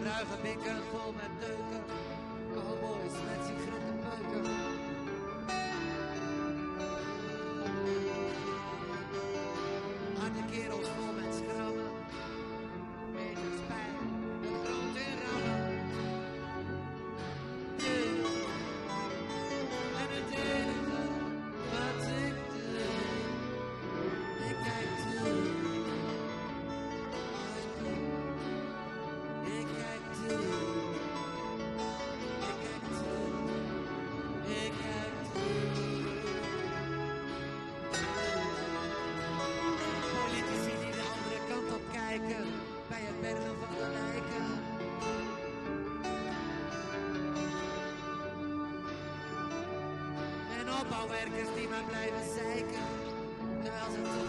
ruige bikken vol met deuken. Cowboys met sigarettenpeuken. Harde kerels vol met schrammen. Meters pijn, de grond in rammen. En het enige wat ik doe, ik kijk toe. Ik kijk toe. Ik kijk toe. Ik kijk toe. Politici die de andere kant op kijken, bij het bergen van de lijken. En opbouwwerkers die maar blijven zeiken, terwijl ze